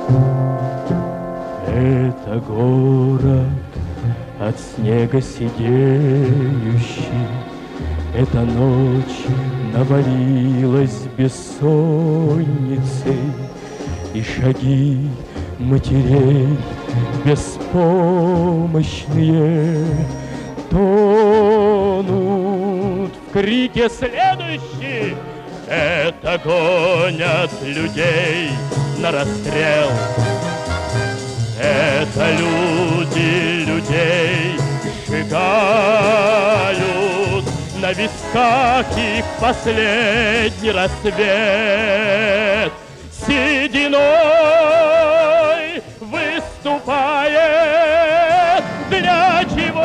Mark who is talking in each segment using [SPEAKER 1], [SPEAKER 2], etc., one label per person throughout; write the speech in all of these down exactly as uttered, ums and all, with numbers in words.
[SPEAKER 1] Это город от снега сидеющий, эта ночь навалилась бессонницей, и шаги матерей беспомощные тонут в крике следующий. Это гонят людей на расстрел. Это люди людей сжигают, на висках их последний рассвет. Сединой выступает, для чего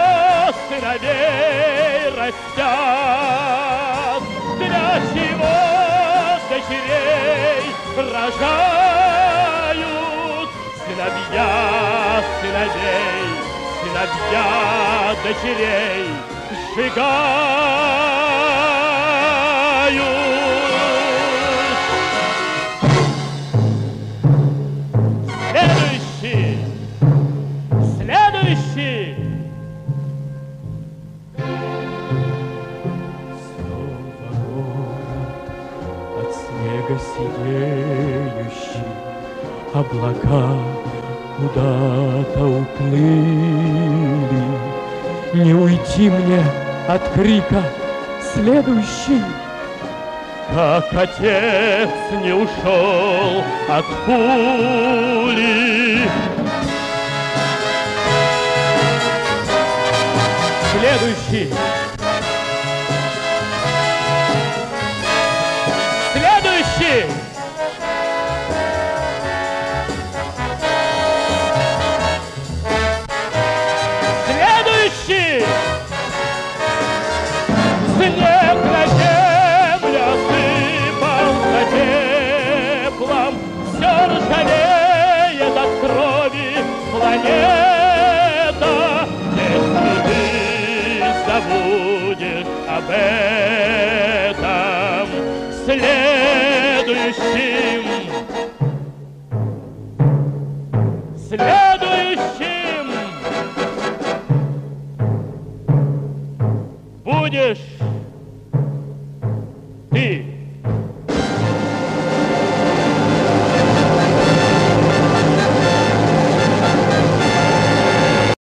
[SPEAKER 1] сыновей растят, для чего дочерей рожают. Сыновья сыновей, сыновья дочерей сжигают. Следующий, следующий. Снова город от снега сидеющий, облака куда-то уплыли. Не уйти мне от крика следующий. Как отец не ушел от пули. Следующий. Следующий. Следующий. Снег на землю осыпался теплом, все ржавеет от крови планета. Если ты забудешь об этом, следующим, следующим будешь